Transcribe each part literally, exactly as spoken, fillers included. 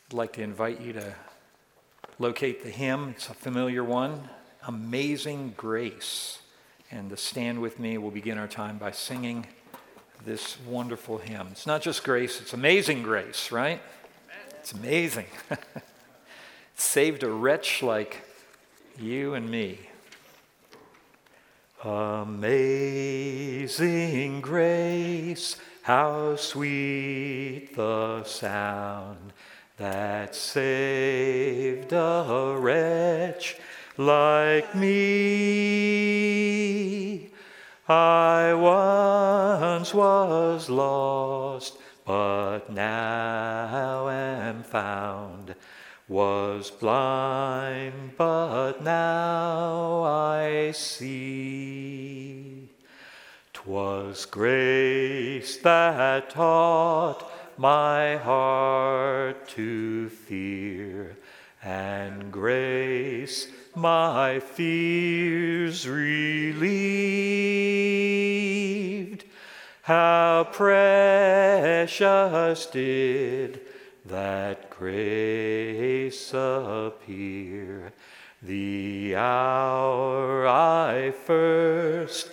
I'd like to invite you to locate the hymn. It's a familiar one, Amazing Grace. And to stand with me, we'll begin our time by singing this wonderful hymn. It's not just grace, it's amazing grace, right? It's amazing. It saved a wretch like you and me. Amazing grace, how sweet the sound that saved a wretch like me. I once was lost, but now am found. Was blind, but now I see. 'Twas grace that taught my heart to fear, and grace my fears relieved. How precious did that grace appear the hour I first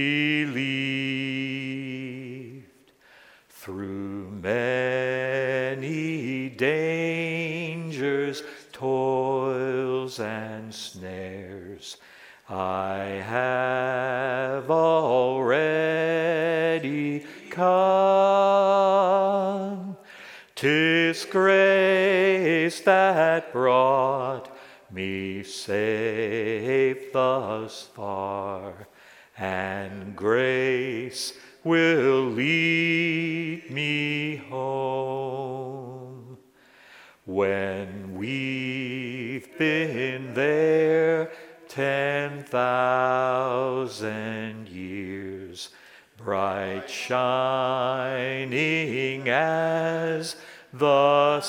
believed. Through many dangers, toils, and snares, I have already come. 'Tis grace that brought me safe thus far, and grace will lead me home. When we've been there ten thousand years, bright shining as the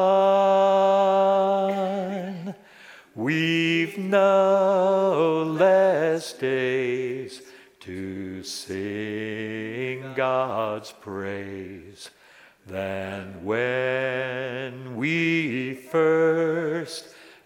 sun, we've no less days to sing God's praise than when we first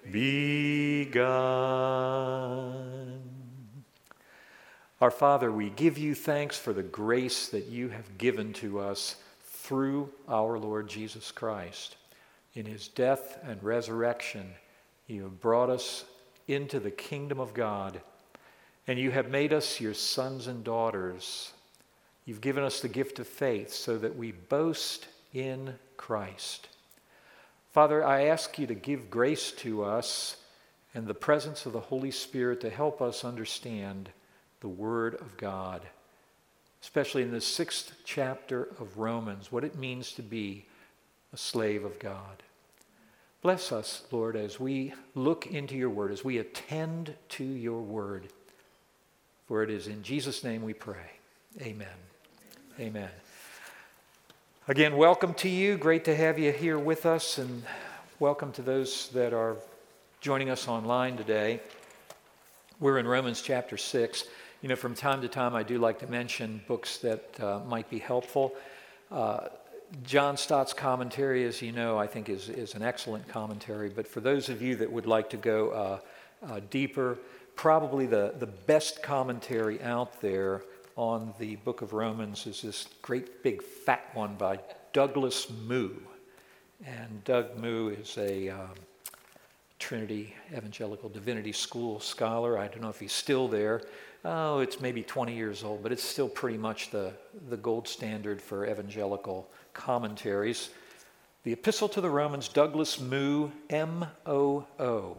begun. Our Father, we give you thanks for the grace that you have given to us through our Lord Jesus Christ. In his death and resurrection, you have brought us into the kingdom of God, and you have made us your sons and daughters. You've given us the gift of faith so that we boast in Christ. Father, I ask you to give grace to us and the presence of the Holy Spirit to help us understand the Word of God, especially in the sixth chapter of Romans, what it means to be a slave of God. Bless us, Lord, as we look into your Word, as we attend to your Word. For it is in Jesus' name we pray. Amen. Amen. Amen. Again, welcome to you. Great to have you here with us, and welcome to those that are joining us online today. We're in Romans chapter six. You know, from time to time, I do like to mention books that uh, might be helpful. Uh, John Stott's commentary, as you know, I think is, is an excellent commentary. But for those of you that would like to go uh, uh, deeper, probably the, the best commentary out there on the book of Romans is this great big fat one by Douglas Moo. And Doug Moo is a um, Trinity Evangelical Divinity School scholar. I don't know if he's still there. Oh, it's maybe twenty years old, but it's still pretty much the, the gold standard for evangelical commentaries. The Epistle to the Romans, Douglas Moo, M O O.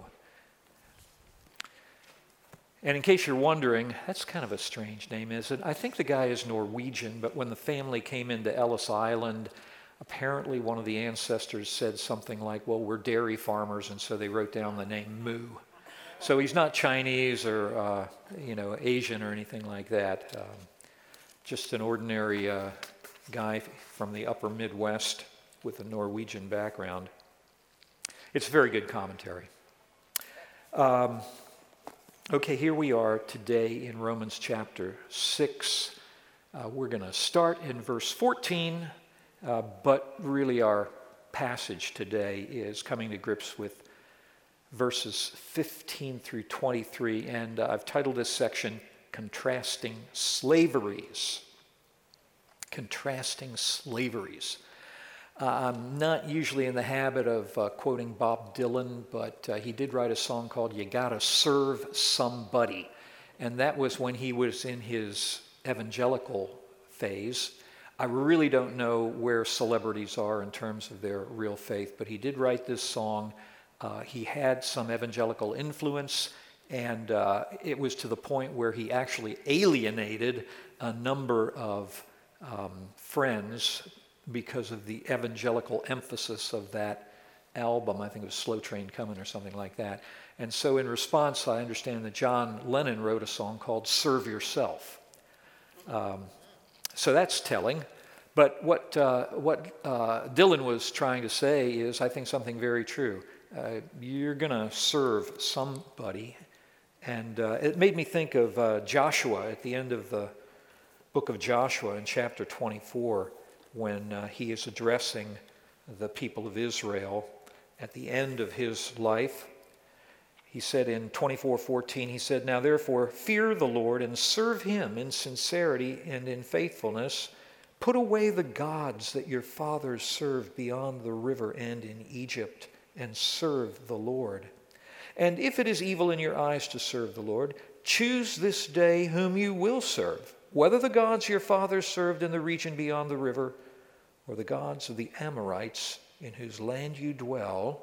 And in case you're wondering, that's kind of a strange name, isn't it? I think the guy is Norwegian, but when the family came into Ellis Island, apparently one of the ancestors said something like, well, we're dairy farmers, and so they wrote down the name Moo. So he's not Chinese or, uh, you know, Asian or anything like that. Um, just an ordinary uh, guy from the upper Midwest with a Norwegian background. It's a very good commentary. Um, okay, here we are today in Romans chapter six. Uh, we're going to start in verse fourteen, uh, but really our passage today is coming to grips with verses fifteen through twenty-three, and uh, I've titled this section, Contrasting Slaveries. Contrasting Slaveries. Uh, I'm not usually in the habit of uh, quoting Bob Dylan, but uh, he did write a song called You Gotta Serve Somebody. And that was when he was in his evangelical phase. I really don't know where celebrities are in terms of their real faith, but he did write this song. Uh, he had some evangelical influence, and uh, it was to the point where he actually alienated a number of um, friends because of the evangelical emphasis of that album. I think it was Slow Train Coming or something like that. And so in response, I understand that John Lennon wrote a song called Serve Yourself. Um, so that's telling. But what, uh, what uh, Dylan was trying to say is, I think, something very true. Uh, you're going to serve somebody. And uh, it made me think of uh, Joshua at the end of the book of Joshua in chapter twenty-four, when uh, he is addressing the people of Israel at the end of his life. He said in twenty-four fourteen, he said, Now therefore fear the Lord and serve him in sincerity and in faithfulness. Put away the gods that your fathers served beyond the river and in Egypt, and serve the Lord. And if it is evil in your eyes to serve the Lord, choose this day whom you will serve, whether the gods your fathers served in the region beyond the river, or the gods of the Amorites in whose land you dwell.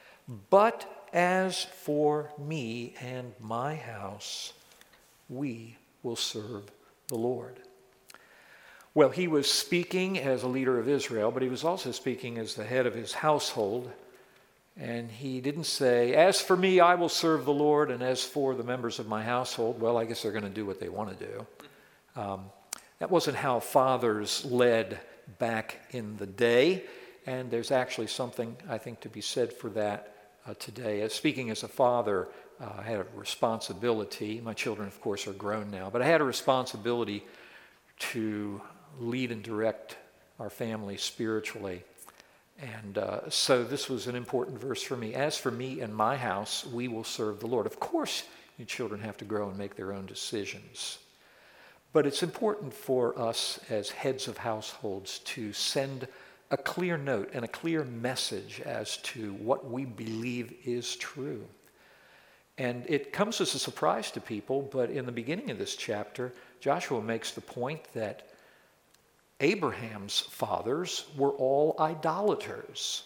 But as for me and my house, we will serve the Lord. Well, he was speaking as a leader of Israel, but he was also speaking as the head of his household. And he didn't say, as for me, I will serve the Lord, and as for the members of my household, well, I guess they're going to do what they want to do. Um, that wasn't how fathers led back in the day, and there's actually something, I think, to be said for that uh, today. As speaking as a father, uh, I had a responsibility. My children, of course, are grown now, but I had a responsibility to lead and direct our family spiritually. And uh, so this was an important verse for me. As for me and my house, we will serve the Lord. Of course, your children have to grow and make their own decisions. But it's important for us as heads of households to send a clear note and a clear message as to what we believe is true. And it comes as a surprise to people, but in the beginning of this chapter, Joshua makes the point that Abraham's fathers were all idolaters.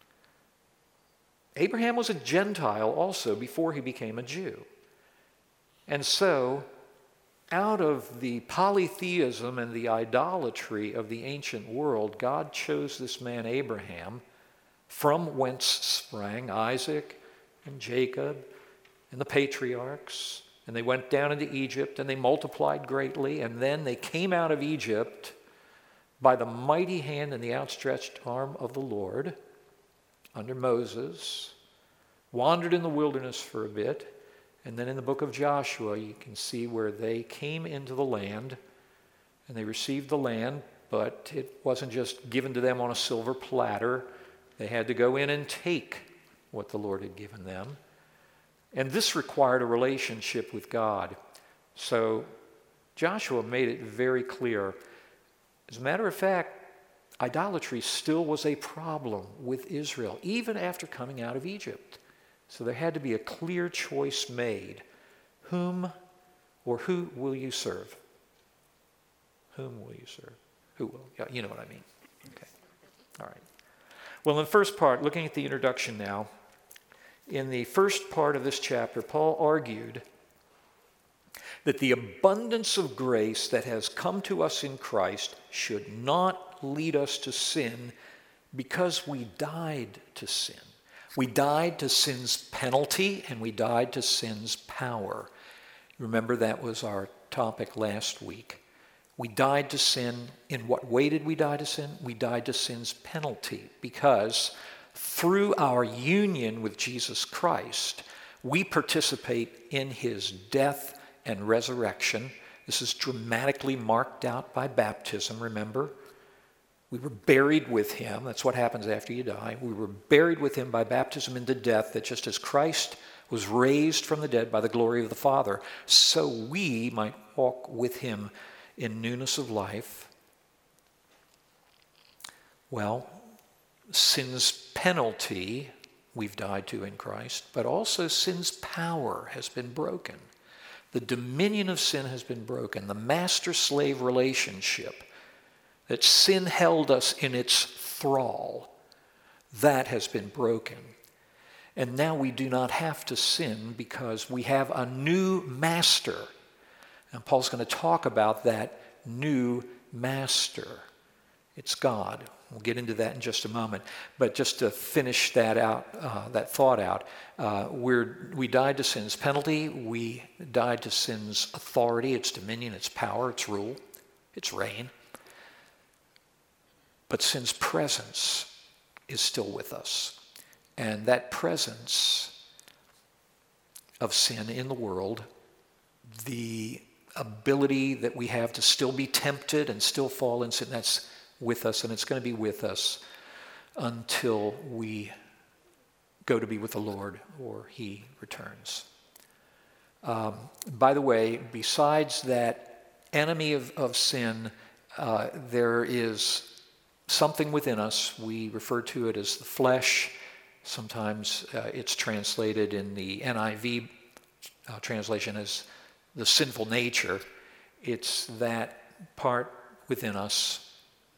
Abraham was a Gentile also before he became a Jew. And so, out of the polytheism and the idolatry of the ancient world, God chose this man Abraham, from whence sprang Isaac and Jacob and the patriarchs. And they went down into Egypt and they multiplied greatly. And then they came out of Egypt by the mighty hand and the outstretched arm of the Lord under Moses, wandered in the wilderness for a bit. And then in the book of Joshua, you can see where they came into the land and they received the land, but it wasn't just given to them on a silver platter. They had to go in and take what the Lord had given them. And this required a relationship with God. So Joshua made it very clear. As a matter of fact, idolatry still was a problem with Israel, even after coming out of Egypt. So there had to be a clear choice made. Whom or who will you serve? Whom will you serve? Who will? Yeah, you know what I mean. Okay. All right. Well, in the first part, looking at the introduction now, in the first part of this chapter, Paul argued that the abundance of grace that has come to us in Christ should not lead us to sin because we died to sin. We died to sin's penalty and we died to sin's power. Remember, that was our topic last week. We died to sin. In what way did we die to sin? We died to sin's penalty because through our union with Jesus Christ, we participate in his death and resurrection. This is dramatically marked out by baptism, remember? We were buried with him. That's what happens after you die. We were buried with him by baptism into death, that just as Christ was raised from the dead by the glory of the Father, so we might walk with him in newness of life. Well, sin's penalty we've died to in Christ, but also sin's power has been broken. The dominion of sin has been broken. The master-slave relationship that sin held us in its thrall, that has been broken. And now we do not have to sin because we have a new master. And Paul's going to talk about that new master. It's God. We'll get into that in just a moment. But just to finish that out, uh, that thought out, uh, we're, we died to sin's penalty. We died to sin's authority, its dominion, its power, its rule, its reign. But sin's presence is still with us. And that presence of sin in the world, the ability that we have to still be tempted and still fall in sin, that's with us, and it's going to be with us until we go to be with the Lord or he returns. Um, by the way, besides that enemy of, of sin, uh, there is something within us. We refer to it as the flesh. Sometimes uh, it's translated in the N I V uh, translation as the sinful nature. It's that part within us,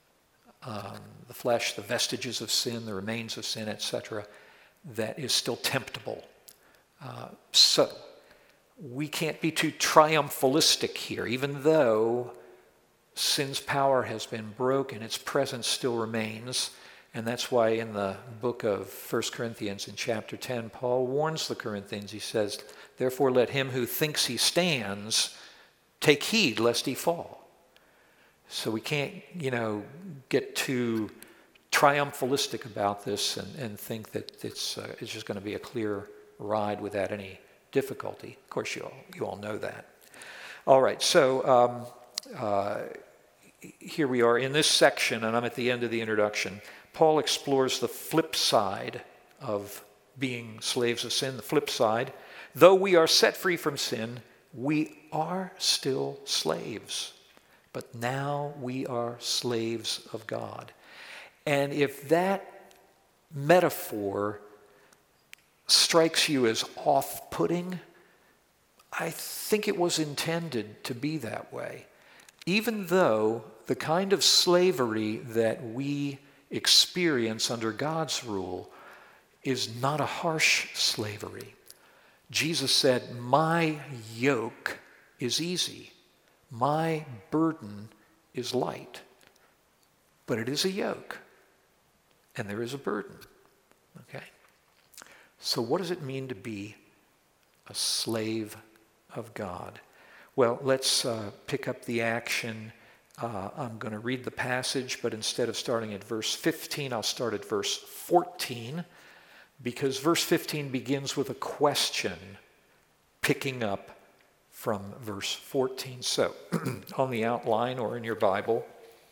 um, the flesh, the vestiges of sin, the remains of sin, et cetera, that is still temptable. Uh, so we can't be too triumphalistic here, even though sin's power has been broken, its presence still remains. And that's why in the book of First Corinthians in chapter ten, Paul warns the Corinthians. He says, therefore let him who thinks he stands take heed lest he fall. So we can't, you know, get too triumphalistic about this and, and think that it's, uh, it's just going to be a clear ride without any difficulty. Of course, you all, you all know that. All right, so um, uh, here we are in this section, and I'm at the end of the introduction. Paul explores the flip side of being slaves of sin, the flip side. Though we are set free from sin, we are still slaves. But now we are slaves of God. And if that metaphor strikes you as off-putting, I think it was intended to be that way. Even though the kind of slavery that we experience under God's rule is not a harsh slavery. Jesus said, my yoke is easy. My burden is light. But it is a yoke. And there is a burden. Okay? So what does it mean to be a slave of God? Well, let's uh, pick up the action. Uh, I'm going to read the passage, but instead of starting at verse fifteen, I'll start at verse fourteen, because verse fifteen begins with a question, picking up from verse fourteen. So, on the outline or in your Bible,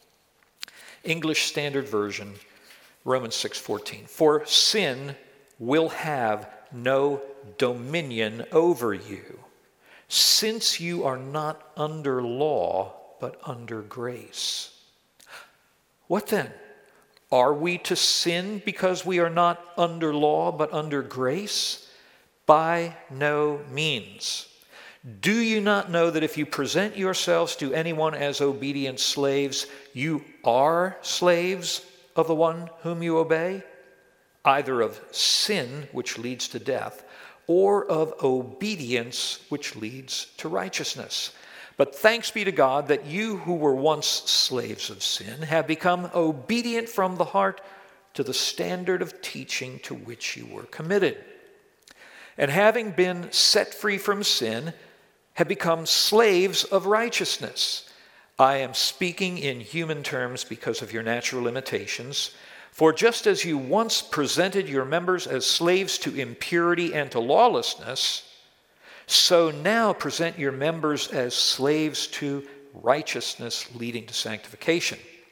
English Standard Version, Romans six fourteen. For sin will have no dominion over you, since you are not under law, but under grace. What then? Are we to sin because we are not under law, but under grace? By no means. Do you not know that if you present yourselves to anyone as obedient slaves, you are slaves of the one whom you obey? Either of sin, which leads to death, or of obedience, which leads to righteousness. But thanks be to God that you who were once slaves of sin have become obedient from the heart to the standard of teaching to which you were committed. And having been set free from sin, have become slaves of righteousness. I am speaking in human terms because of your natural limitations. For just as you once presented your members as slaves to impurity and to lawlessness, so now present your members as slaves to righteousness leading to sanctification.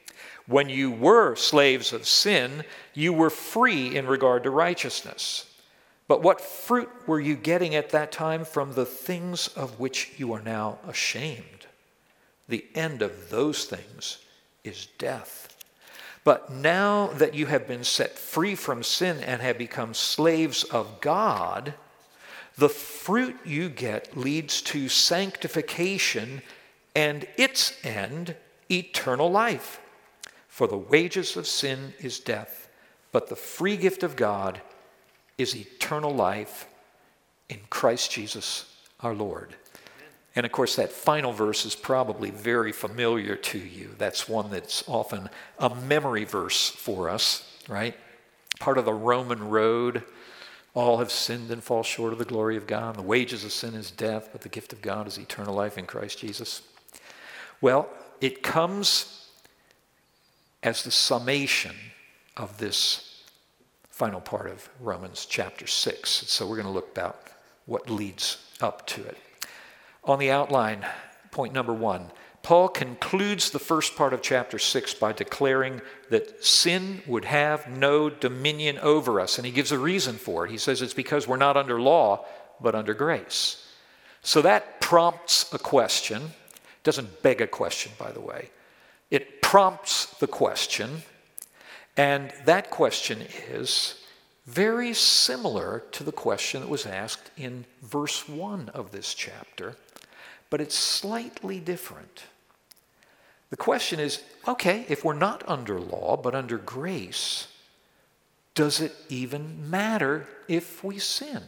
When you were slaves of sin, you were free in regard to righteousness. But what fruit were you getting at that time from the things of which you are now ashamed? The end of those things is death. But now that you have been set free from sin and have become slaves of God, the fruit you get leads to sanctification and its end, eternal life. For the wages of sin is death, but the free gift of God is eternal life in Christ Jesus our Lord. And of course, that final verse is probably very familiar to you. That's one that's often a memory verse for us, right? Part of the Roman road. All have sinned and fall short of the glory of God. The wages of sin is death, but the gift of God is eternal life in Christ Jesus. Well, it comes as the summation of this final part of Romans chapter six. So we're going to look about what leads up to it. On the outline, point number one, Paul concludes the first part of chapter six by declaring that sin would have no dominion over us. And he gives a reason for it. He says it's because we're not under law, but under grace. So that prompts a question. It doesn't beg a question, by the way. It prompts the question, and that question is very similar to the question that was asked in verse one of this chapter, but it's slightly different. The question is, okay, if we're not under law, but under grace, does it even matter if we sin?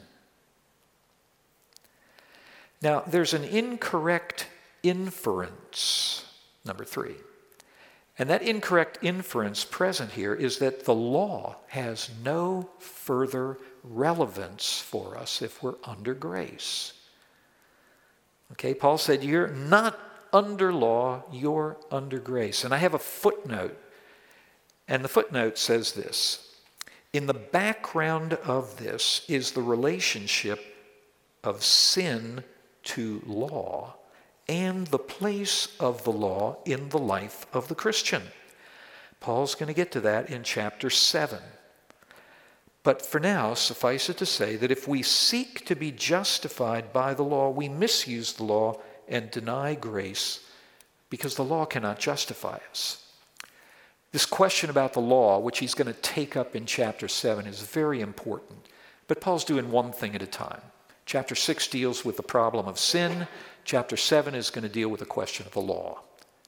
Now, there's an incorrect inference, number three. And that incorrect inference present here is that the law has no further relevance for us if we're under grace. Okay, Paul said, you're not under law, you're under grace. And I have a footnote, and the footnote says this. In the background of this is the relationship of sin to law and the place of the law in the life of the Christian. Paul's going to get to that in chapter seven. But for now, suffice it to say that if we seek to be justified by the law, we misuse the law and deny grace because the law cannot justify us. This question about the law, which he's going to take up in chapter seven, is very important. But Paul's doing one thing at a time. Chapter six deals with the problem of sin. Chapter seven is going to deal with the question of the law.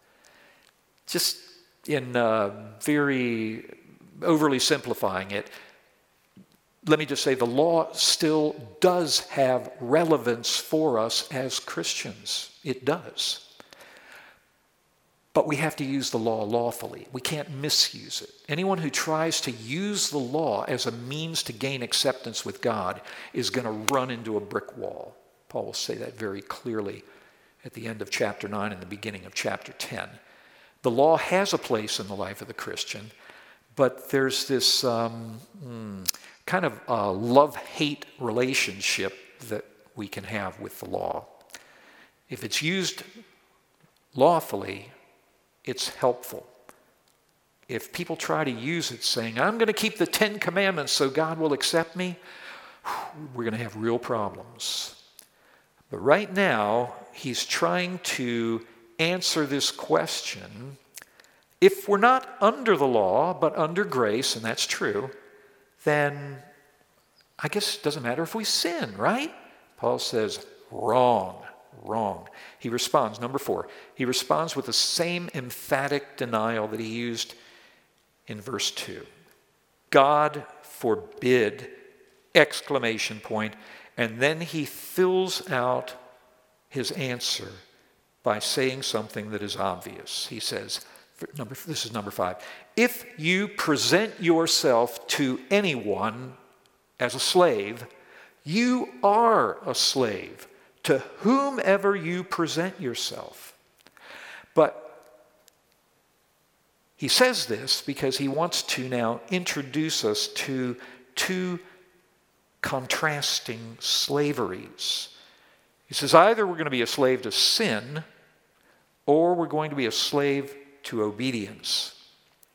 Just in uh, very overly simplifying it, let me just say the law still does have relevance for us as Christians. It does. But we have to use the law lawfully. We can't misuse it. Anyone who tries to use the law as a means to gain acceptance with God is going to run into a brick wall. Paul will say that very clearly at the end of chapter nine and the beginning of chapter ten. The law has a place in the life of the Christian, but there's this um, mm, kind of uh, love-hate relationship that we can have with the law. If it's used lawfully, it's helpful. If people try to use it saying, I'm going to keep the Ten Commandments so God will accept me, we're going to have real problems. But right now, he's trying to answer this question. If we're not under the law, but under grace, and that's true, then I guess it doesn't matter if we sin, right? Paul says, wrong, wrong. He responds, number four, he responds with the same emphatic denial that he used in verse two. God forbid, exclamation point, and then he fills out his answer by saying something that is obvious. He says, number, this is number five, if you present yourself to anyone as a slave, you are a slave to whomever you present yourself. But he says this because he wants to now introduce us to two contrasting slaveries. He says either we're going to be a slave to sin or we're going to be a slave to obedience.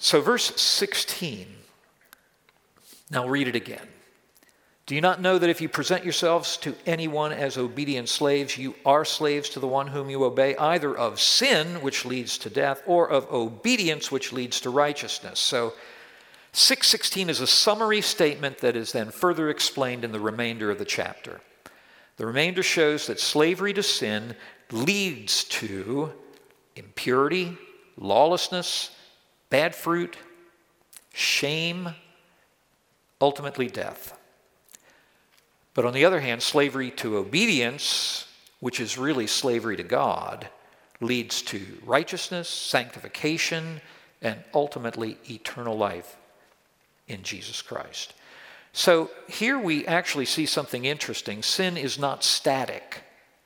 So verse sixteen, now read it again. Do you not know that if you present yourselves to anyone as obedient slaves, you are slaves to the one whom you obey, either of sin, which leads to death, or of obedience, which leads to righteousness? So six sixteen is a summary statement that is then further explained in the remainder of the chapter. The remainder shows that slavery to sin leads to impurity, lawlessness, bad fruit, shame, ultimately death. But on the other hand, slavery to obedience, which is really slavery to God, leads to righteousness, sanctification, and ultimately eternal life in Jesus Christ. So here we actually see something interesting. Sin is not static.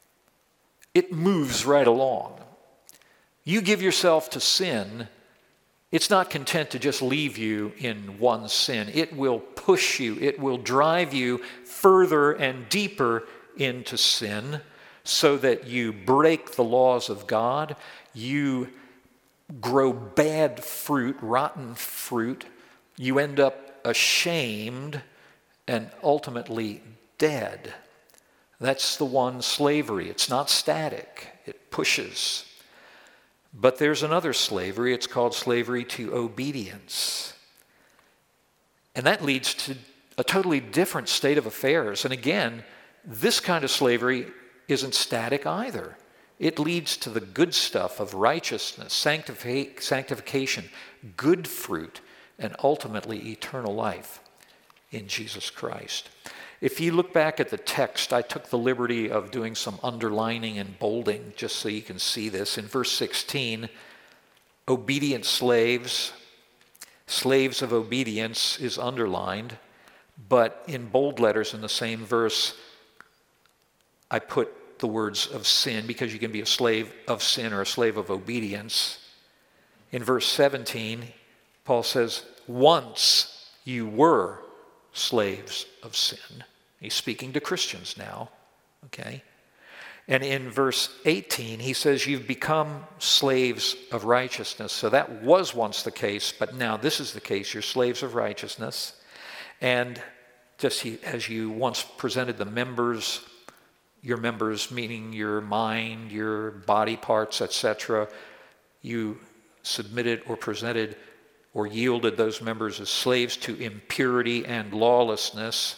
It moves right along. You give yourself to sin, it's not content to just leave you in one sin. It will push you. It will drive you further and deeper into sin so that you break the laws of God. You grow bad fruit, rotten fruit. You end up ashamed and ultimately dead. That's the one slavery. It's not static. It pushes. But there's another slavery. It's called slavery to obedience. And that leads to a totally different state of affairs. And again, this kind of slavery isn't static either. It leads to the good stuff of righteousness, sanctific- sanctification, good fruit, and ultimately eternal life in Jesus Christ. If you look back at the text, I took the liberty of doing some underlining and bolding just so you can see this. In verse sixteen, obedient slaves, slaves of obedience is underlined, but in bold letters in the same verse, I put the words of sin because you can be a slave of sin or a slave of obedience. In verse seventeen, Paul says, once you were slaves of sin. He's speaking to Christians now, okay? And in verse eighteen, he says, you've become slaves of righteousness. So that was once the case, but now this is the case. You're slaves of righteousness. And just as you once presented the members, your members, meaning your mind, your body parts, et cetera, you submitted or presented or yielded those members as slaves to impurity and lawlessness.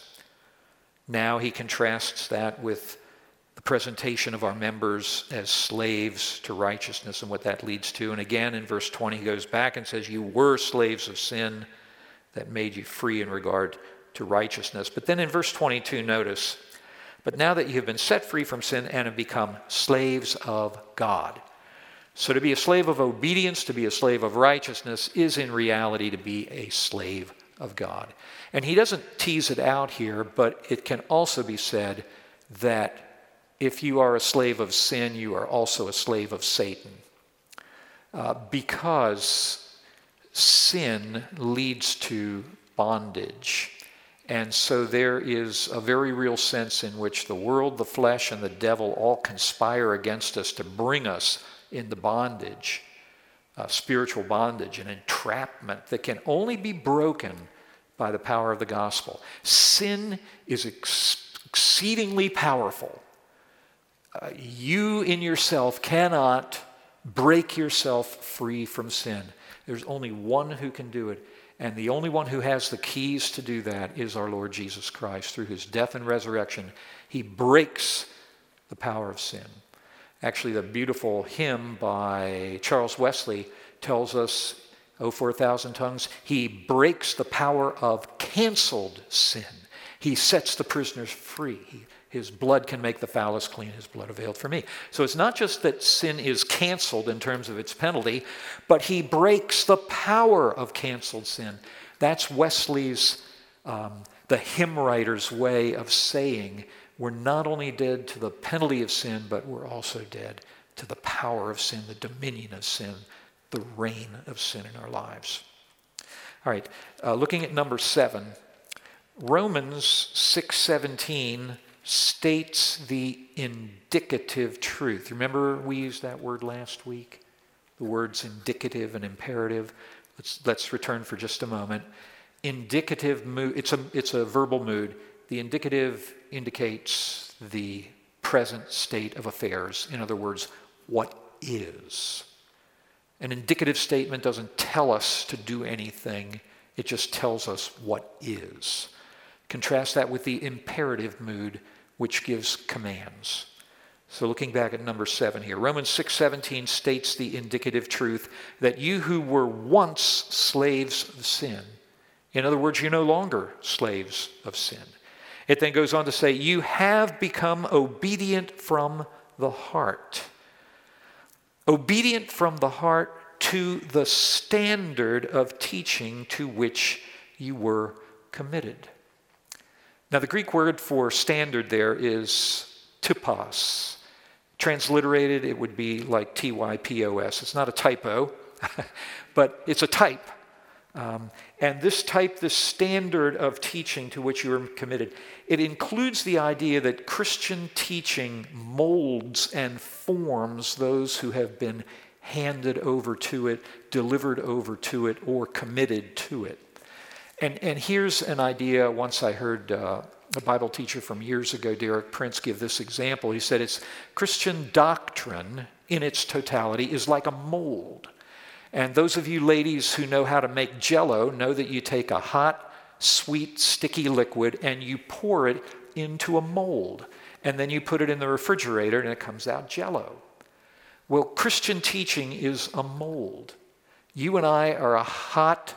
Now he contrasts that with the presentation of our members as slaves to righteousness and what that leads to. And again, in verse twenty, he goes back and says, you were slaves of sin that made you free in regard to righteousness. But then in verse twenty-two, notice, but now that you have been set free from sin and have become slaves of God. So to be a slave of obedience, to be a slave of righteousness, is in reality to be a slave of God. And he doesn't tease it out here, but it can also be said that if you are a slave of sin, you are also a slave of Satan. Uh, because sin leads to bondage. And so there is a very real sense in which the world, the flesh, and the devil all conspire against us to bring us into bondage, uh, spiritual bondage, and entrapment that can only be broken by the power of the gospel. Sin is ex- exceedingly powerful. Uh, you in yourself cannot break yourself free from sin. There's only one who can do it. And the only one who has the keys to do that is our Lord Jesus Christ. Through his death and resurrection, he breaks the power of sin. Actually, the beautiful hymn by Charles Wesley tells us, oh, for a thousand tongues, he breaks the power of canceled sin. He sets the prisoners free. He, his blood can make the foulest clean. His blood availed for me. So it's not just that sin is canceled in terms of its penalty, but he breaks the power of canceled sin. That's Wesley's, um, the hymn writer's way of saying, we're not only dead to the penalty of sin, but we're also dead to the power of sin, the dominion of sin, the reign of sin in our lives. All right, uh, looking at number seven, Romans six seventeen states the indicative truth. Remember we used that word last week? The words indicative and imperative. Let's, let's return for just a moment. Indicative mood, it's a, it's a verbal mood. The indicative indicates the present state of affairs. In other words, what is. An indicative statement doesn't tell us to do anything. It just tells us what is. Contrast that with the imperative mood, which gives commands. So looking back at number seven here, Romans six seventeen states the indicative truth that you who were once slaves of sin, in other words, you're no longer slaves of sin. It then goes on to say, you have become obedient from the heart. Obedient from the heart to the standard of teaching to which you were committed. Now, the Greek word for standard there is typos. Transliterated, it would be like T Y P O S. It's not a typo, but it's a type. Um, and this type, this standard of teaching to which you are committed, it includes the idea that Christian teaching molds and forms those who have been handed over to it, delivered over to it, or committed to it. And, and here's an idea, once I heard uh, a Bible teacher from years ago, Derek Prince, give this example. He said, it's Christian doctrine in its totality is like a mold. And those of you ladies who know how to make Jell-O know that you take a hot, sweet, sticky liquid and you pour it into a mold. And then you put it in the refrigerator and it comes out Jell-O. Well, Christian teaching is a mold. You and I are a hot,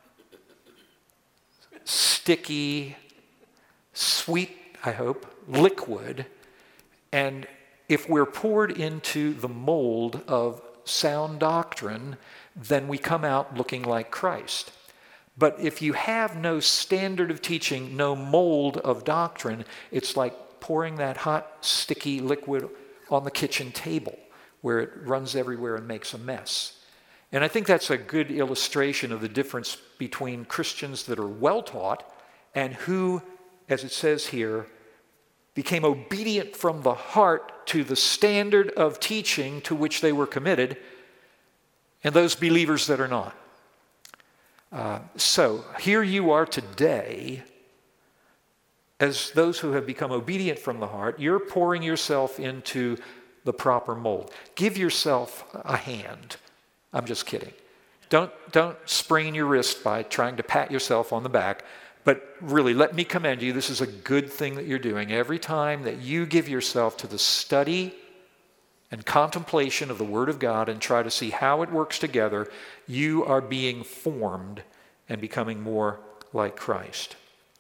sticky, sweet, I hope, liquid. And if we're poured into the mold of sound doctrine, then we come out looking like Christ. But if you have no standard of teaching, no mold of doctrine, it's like pouring that hot, sticky liquid on the kitchen table where it runs everywhere and makes a mess. And I think that's a good illustration of the difference between Christians that are well taught and who, as it says here, became obedient from the heart to the standard of teaching to which they were committed, and those believers that are not. Uh, so here you are today as those who have become obedient from the heart. You're pouring yourself into the proper mold. Give yourself a hand. I'm just kidding. Don't, don't sprain your wrist by trying to pat yourself on the back. But really, let me commend you. This is a good thing that you're doing. Every time that you give yourself to the study and contemplation of the Word of God and try to see how it works together, you are being formed and becoming more like Christ.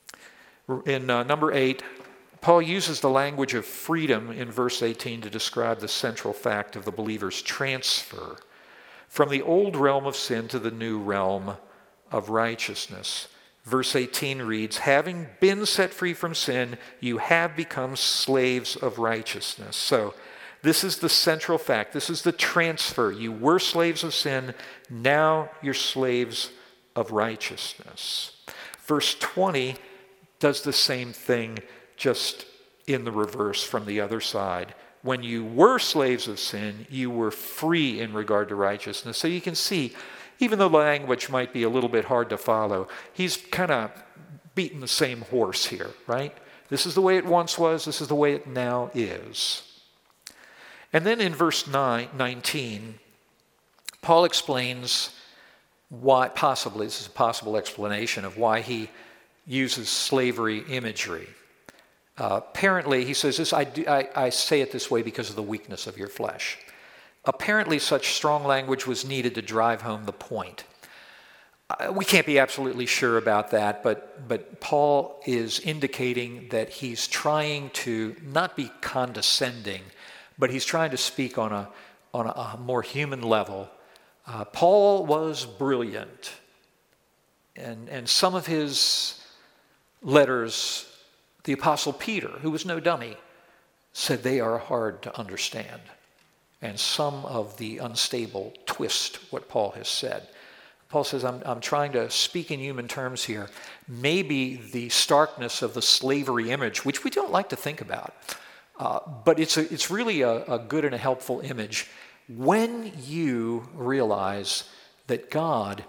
In uh, number eight, Paul uses the language of freedom in verse eighteen to describe the central fact of the believer's transfer from the old realm of sin to the new realm of righteousness. Verse eighteen reads, having been set free from sin, you have become slaves of righteousness. So this is the central fact. This is the transfer. You were slaves of sin. Now you're slaves of righteousness. Verse twenty does the same thing, just in the reverse from the other side. When you were slaves of sin, you were free in regard to righteousness. So you can see, even though the language might be a little bit hard to follow, he's kind of beating the same horse here, right? This is the way it once was. This is the way it now is. And then in verse nine, nineteen, Paul explains why, possibly, this is a possible explanation of why he uses slavery imagery. Uh, apparently, he says this, I, do, I, I say it this way because of the weakness of your flesh. Apparently, such strong language was needed to drive home the point. Uh, we can't be absolutely sure about that, but, but Paul is indicating that he's trying to not be condescending, but he's trying to speak on a, on a, a more human level. Uh, Paul was brilliant, and, and some of his letters, the Apostle Peter, who was no dummy, said they are hard to understand. And some of the unstable twist what Paul has said. Paul says, I'm, I'm trying to speak in human terms here. Maybe the starkness of the slavery image, which we don't like to think about, uh, but it's, a, it's really a, a good and a helpful image when you realize that God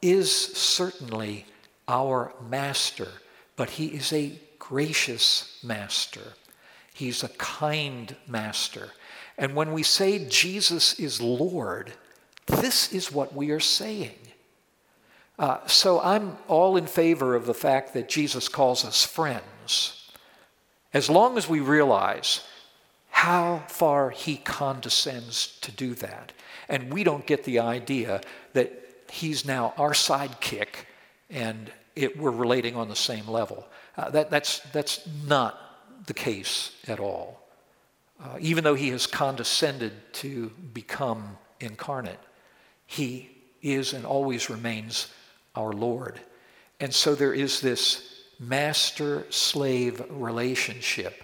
is certainly our master, but he is a gracious master. He's a kind master. And when we say Jesus is Lord, this is what we are saying. Uh, so I'm all in favor of the fact that Jesus calls us friends, as long as we realize how far he condescends to do that. And we don't get the idea that he's now our sidekick and it, we're relating on the same level. Uh, that, that's, that's not the case at all. Uh, even though he has condescended to become incarnate, he is and always remains our Lord. And so there is this master-slave relationship.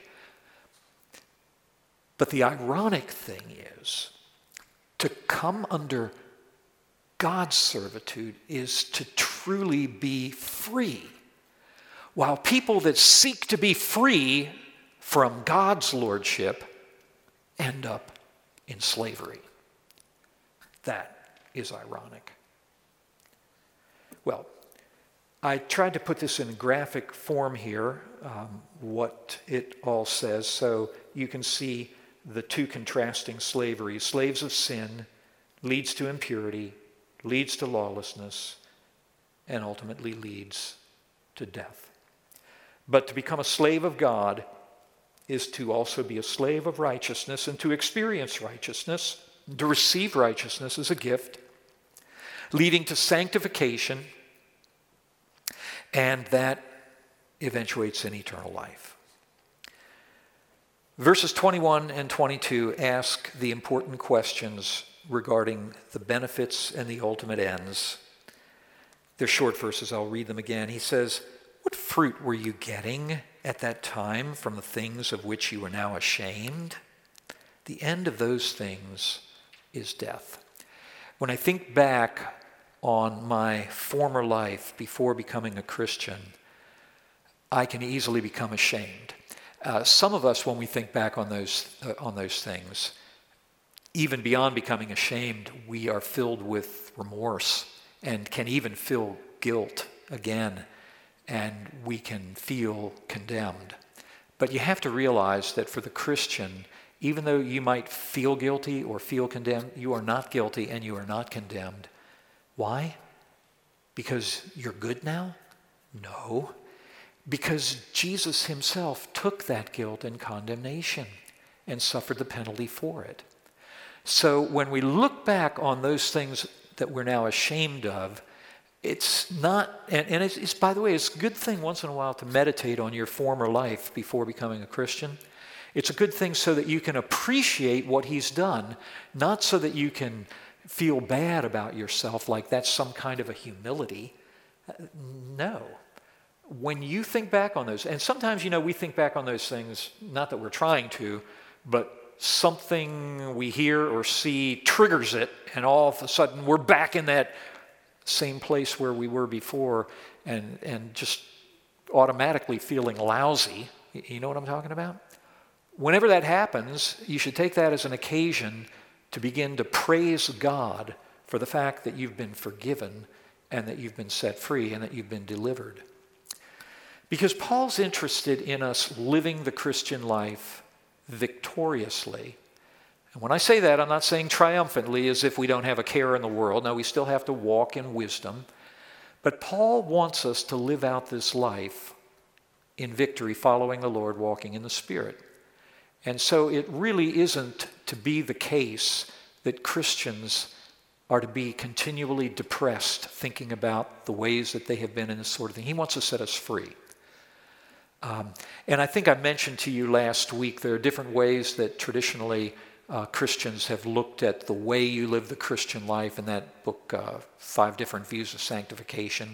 But the ironic thing is, to come under God's servitude is to truly be free, while people that seek to be free from God's lordship end up in slavery. That is ironic. Well, I tried to put this in graphic form here, um, what it all says, so you can see the two contrasting slaveries. Slaves of sin leads to impurity, leads to lawlessness, and ultimately leads to death. But to become a slave of God is to also be a slave of righteousness and to experience righteousness, to receive righteousness as a gift, leading to sanctification, and that eventuates in eternal life. Verses twenty-one and twenty-two ask the important questions regarding the benefits and the ultimate ends. They're short verses. I'll read them again. He says, "What fruit were you getting at that time from the things of which you are now ashamed? The end of those things is death." When I think back on my former life before becoming a Christian, I can easily become ashamed. Uh, some of us, when we think back on those uh, on those things, even beyond becoming ashamed, we are filled with remorse and can even feel guilt again, and we can feel condemned. But you have to realize that for the Christian, even though you might feel guilty or feel condemned, you are not guilty and you are not condemned. Why? Because you're good now? No. Because Jesus himself took that guilt and condemnation and suffered the penalty for it. So when we look back on those things that we're now ashamed of, it's not, and, and it's, it's, by the way, it's a good thing once in a while to meditate on your former life before becoming a Christian. It's a good thing so that you can appreciate what he's done, not so that you can feel bad about yourself like that's some kind of a humility. No. When you think back on those, and sometimes, you know, we think back on those things, not that we're trying to, but something we hear or see triggers it, and all of a sudden we're back in that same place where we were before and, and just automatically feeling lousy. You know what I'm talking about? Whenever that happens, you should take that as an occasion to begin to praise God for the fact that you've been forgiven and that you've been set free and that you've been delivered. Because Paul's interested in us living the Christian life victoriously. And when I say that, I'm not saying triumphantly as if we don't have a care in the world. No, we still have to walk in wisdom. But Paul wants us to live out this life in victory, following the Lord, walking in the Spirit. And so it really isn't to be the case that Christians are to be continually depressed, thinking about the ways that they have been in this sort of thing. He wants to set us free. Um, and I think I mentioned to you last week, there are different ways that traditionally uh, Christians have looked at the way you live the Christian life in that book, uh, Five Different Views of Sanctification.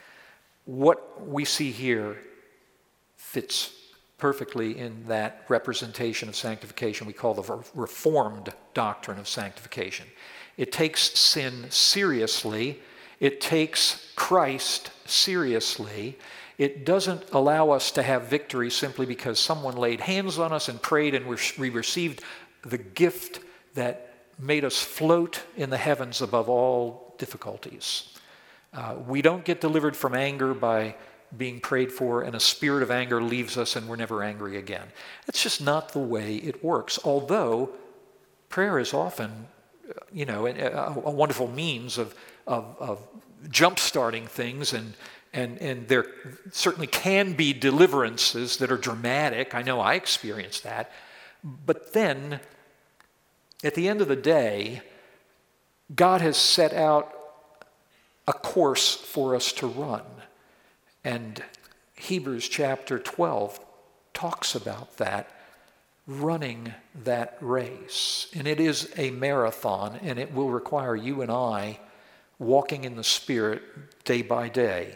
What we see here fits perfectly in that representation of sanctification we call the Reformed doctrine of sanctification. It takes sin seriously. It takes Christ seriously. It doesn't allow us to have victory simply because someone laid hands on us and prayed and we received the gift that made us float in the heavens above all difficulties. Uh, we don't get delivered from anger by being prayed for and a spirit of anger leaves us and we're never angry again. That's just not the way it works. Although prayer is often, you know, a, a wonderful means of, of, of jump-starting things, and, and, and there certainly can be deliverances that are dramatic. I know I experienced that. But then, at the end of the day, God has set out a course for us to run. And Hebrews chapter twelve talks about that, running that race. And it is a marathon, and it will require you and I walking in the Spirit day by day.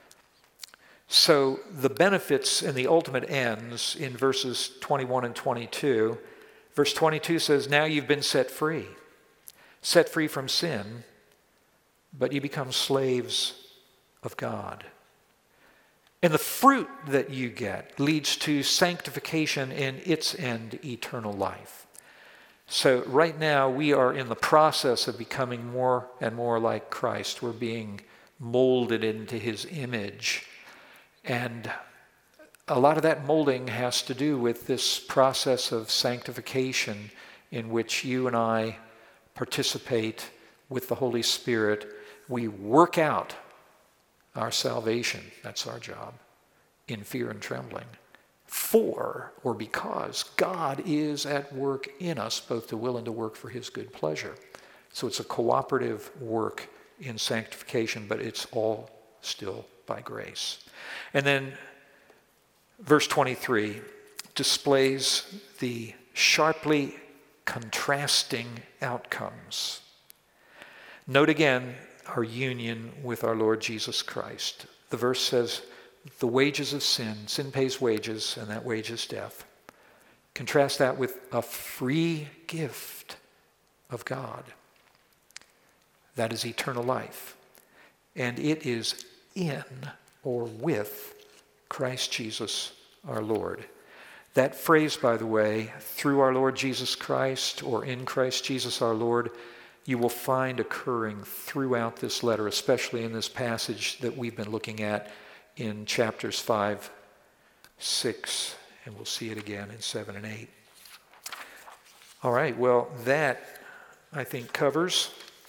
So the benefits and the ultimate ends in verses twenty-one and twenty-two. Verse twenty-two says, now you've been set free. Set free from sin, but you become slaves of God. And the fruit that you get leads to sanctification and its end, eternal life. So right now we are in the process of becoming more and more like Christ. We're being molded into his image. And a lot of that molding has to do with this process of sanctification in which you and I participate with the Holy Spirit. We work out our salvation, that's our job, in fear and trembling. For, or because, God is at work in us, both to will and to work for his good pleasure. So it's a cooperative work in sanctification, but it's all still by grace. And then verse twenty-three displays the sharply contrasting outcomes. Note again our union with our Lord Jesus Christ. The verse says, the wages of sin, sin pays wages, and that wage is death. Contrast that with a free gift of God. That is eternal life. And it is in or with Christ Jesus our Lord. That phrase, by the way, through our Lord Jesus Christ or in Christ Jesus our Lord, you will find occurring throughout this letter, especially in this passage that we've been looking at in chapters five, six, and we'll see it again in seven and eight. All right, well, that, I think, covers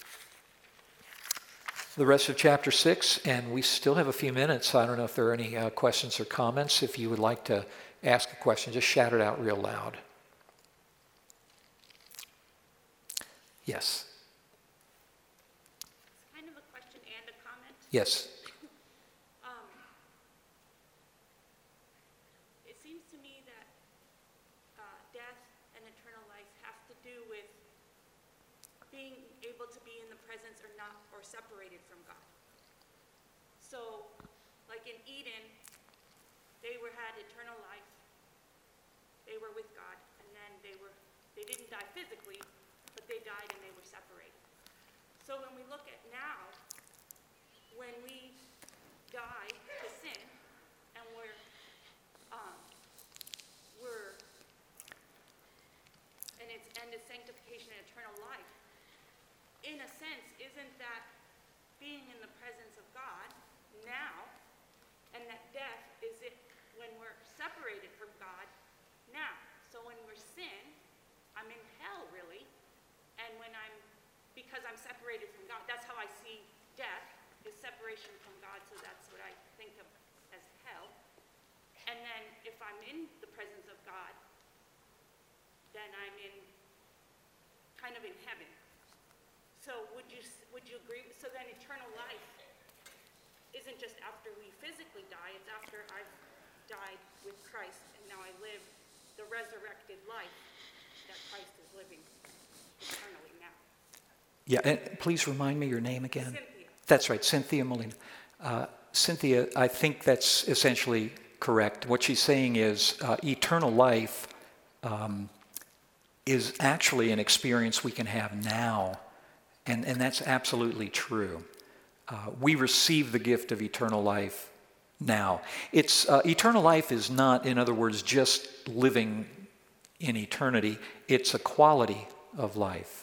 the rest of chapter six, and we still have a few minutes. I don't know if there are any uh, questions or comments. If you would like to ask a question, just shout it out real loud. Yes. Kind of a question and a comment. Yes. um, it seems to me that uh, death and eternal life have to do with being able to be in the presence or not, or separated from God. So, like in Eden, they were had eternal life. They were with God, and then they were they didn't die physically, but they died and they were separated. So when we look at now, when we die to sin, and we're um, we're and its end is sanctification and eternal life. In a sense, isn't that being in the presence of God now, and that death is it when we're separated from God now? So when we're sin, I'm in hell really, and when I'm, because I'm separated from God, that's how I see death, is separation from God, so that's what I think of as hell. And then if I'm in the presence of God, then I'm in, kind of in heaven. So would you would you agree? So then eternal life isn't just after we physically die, it's after I've died with Christ and now I live the resurrected life that Christ is living eternally now. Yeah, and please remind me your name again. Cynthia. That's right, Cynthia Molina. Uh, Cynthia, I think that's essentially correct. What she's saying is uh, eternal life um, is actually an experience we can have now. And, and that's absolutely true. Uh, we receive the gift of eternal life now. It's uh, eternal life is not, in other words, just living in eternity. It's a quality of life.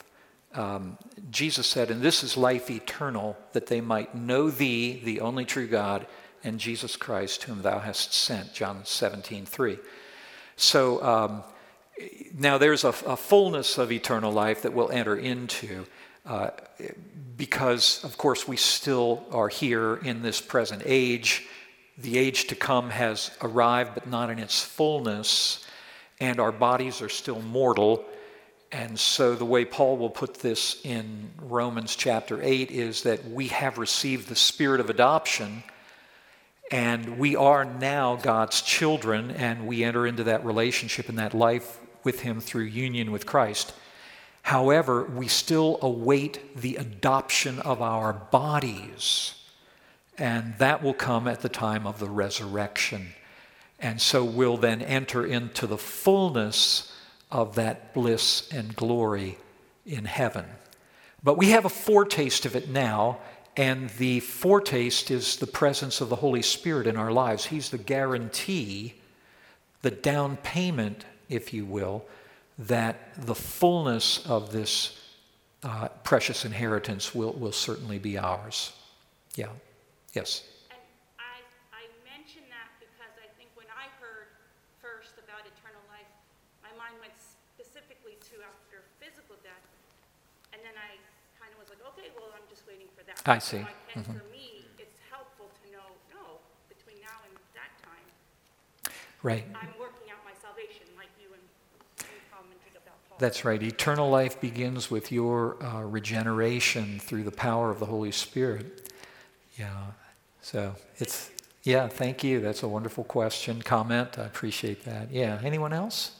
um, Jesus said, and this is life eternal, that they might know thee, the only true God, and Jesus Christ, whom thou hast sent, John seventeen three. So um, now there's a, a fullness of eternal life that we'll enter into uh, because, of course, we still are here in this present age. The age to come has arrived, but not in its fullness, and our bodies are still mortal. And so the way Paul will put this in Romans chapter eight is that we have received the spirit of adoption, and we are now God's children, and we enter into that relationship and that life with him through union with Christ. However, we still await the adoption of our bodies, and that will come at the time of the resurrection. And so we'll then enter into the fullness of that bliss and glory in heaven. But we have a foretaste of it now, and the foretaste is the presence of the Holy Spirit in our lives. He's the guarantee, the down payment, if you will, that the fullness of this uh, precious inheritance will, will certainly be ours. Yeah. Yes. And I, I mention that because I think when I heard first about eternal life, my mind went specifically to after physical death. And then I kind of was like, okay, well, I'm just waiting for that. I see. So I can, Mm-hmm. for me, it's helpful to know, no, between now and that time, Right. I'm working out my salvation like you and you commented about Paul. That's right. Eternal life begins with your uh, regeneration through the power of the Holy Spirit. Yeah. So it's, yeah, thank you. That's a wonderful question, comment. I appreciate that. Yeah. Anyone else?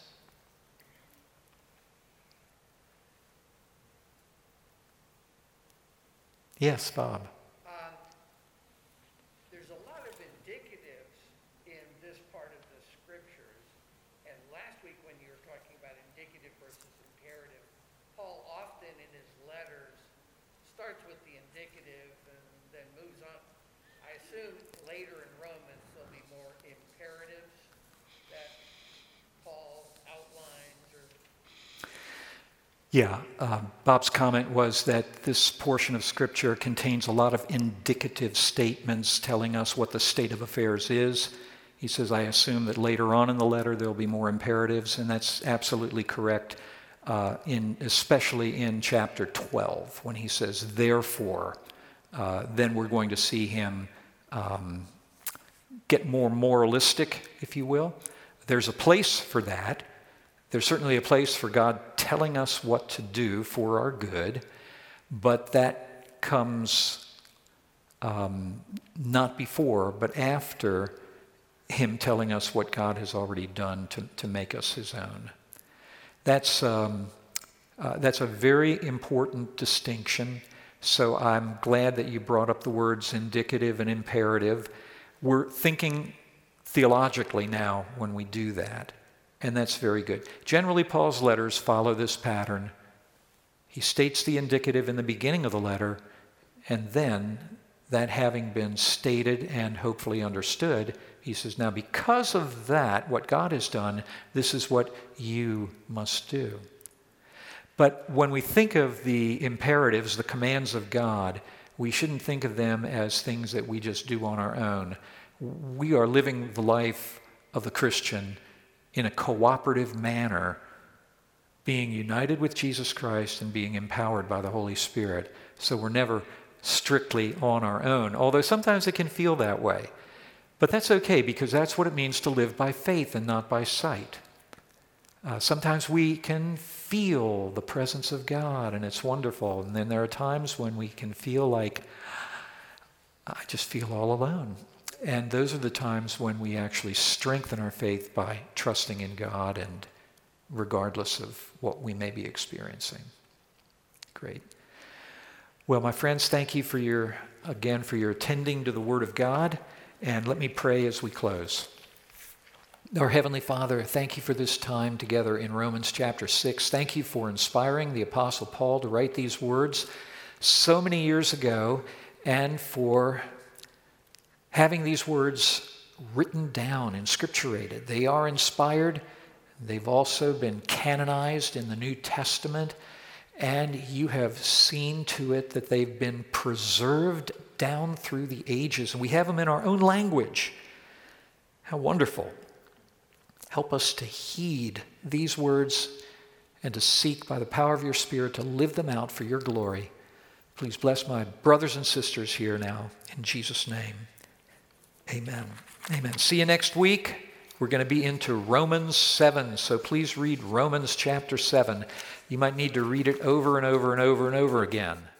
Yes, Bob. Um, there's a lot of indicatives in this part of the scriptures. And last week when you were talking about indicative versus imperative, Paul often in his letters starts with the indicative and then moves on. I assume later in Romans there'll be more imperatives that Paul outlines or Yeah, um, Bob's comment was that this portion of Scripture contains a lot of indicative statements telling us what the state of affairs is. He says, I assume that later on in the letter there'll be more imperatives, and that's absolutely correct, uh, in, especially in chapter twelve, when he says, therefore, uh, then we're going to see him um, get more moralistic, if you will. There's a place for that. There's certainly a place for God telling us what to do for our good, but that comes um, not before, but after him telling us what God has already done to, to make us his own. That's, um, uh, that's a very important distinction, so I'm glad that you brought up the words indicative and imperative. We're thinking theologically now when we do that. And that's very good. Generally, Paul's letters follow this pattern. He states the indicative in the beginning of the letter, and then, that having been stated and hopefully understood, he says, now because of that, what God has done, this is what you must do. But when we think of the imperatives, the commands of God, we shouldn't think of them as things that we just do on our own. We are living the life of the Christian in a cooperative manner, being united with Jesus Christ and being empowered by the Holy Spirit. So we're never strictly on our own, although sometimes it can feel that way. But that's okay, because that's what it means to live by faith and not by sight. Uh, sometimes we can feel the presence of God, and it's wonderful. And then there are times when we can feel like, I just feel all alone. And those are the times when we actually strengthen our faith by trusting in God, and regardless of what we may be experiencing. Great. Well, my friends, thank you for your, again, for your attending to the Word of God. And let me pray as we close. Our Heavenly Father, thank you for this time together in Romans chapter six. Thank you for inspiring the Apostle Paul to write these words so many years ago, and for having these words written down and scripturated. They are inspired. They've also been canonized in the New Testament. and you have seen to it that they've been preserved down through the ages, and we have them in our own language. How wonderful. Help us to heed these words and to seek by the power of your Spirit to live them out for your glory. Please bless my brothers and sisters here now, in Jesus' name. Amen. Amen. See you next week. We're going to be into Romans seven, so please read Romans chapter seven. You might need to read it over and over and over and over again.